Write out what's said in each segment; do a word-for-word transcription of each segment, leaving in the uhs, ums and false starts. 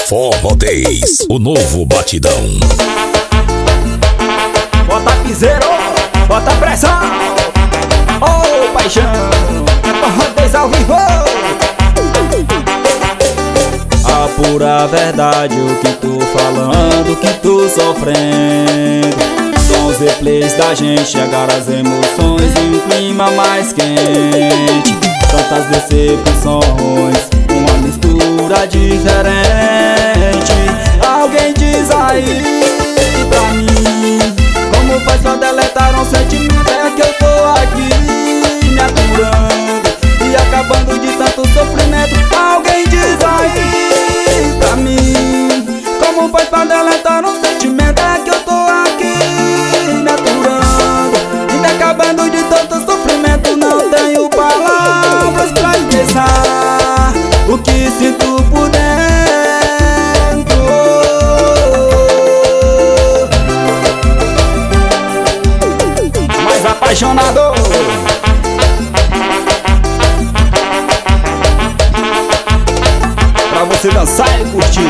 Forró dez, o novo batidão. Bota piseiro, bota pressão. Oh, paixão, Forró dez ao vivo. A pura verdade, o que tô falando, o que tô sofrendo. São os replays da gente, chegar as emoções em um clima mais quente. Tantas decepções, uma mistura diferente. Alguém diz aí pra mim, como faz pra deletar um sentimento? É que eu tô aqui me aturando e acabando de tanto sofrimento. Alguém diz aí pra mim, como faz pra deletar um sentimento? É que eu tô aqui me aturando e me acabando de tanto sofrimento. Não tenho palavras pra expressar o que sinto por dentro. Mais apaixonado, pra você dançar e curtir.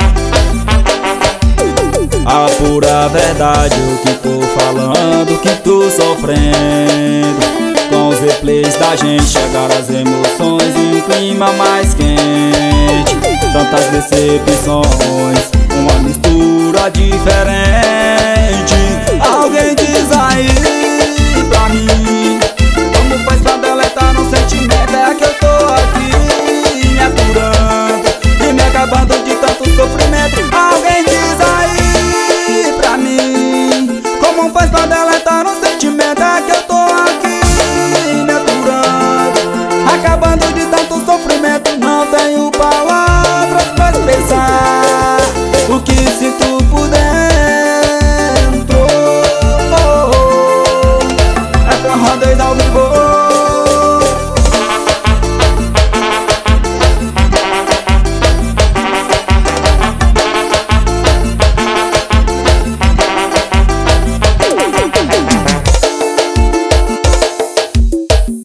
A pura verdade, o que tô falando, o que tô sofrendo. Com os replays da gente, chegar as emoções em um clima mais quente. Tantas decepções, uma mistura diferente. Alguém diz aí pra mim, como faz pra deletar um sentimento? É que eu tô aqui me aturando e me acabando de tanto sofrimento. Alguém diz aí pra mim, como faz pra deletar um sentimento? É que eu tô aqui me aturando, acabando de tanto sofrimento. Não tenho palavras pra expressar o que sinto por dentro. É Forró dez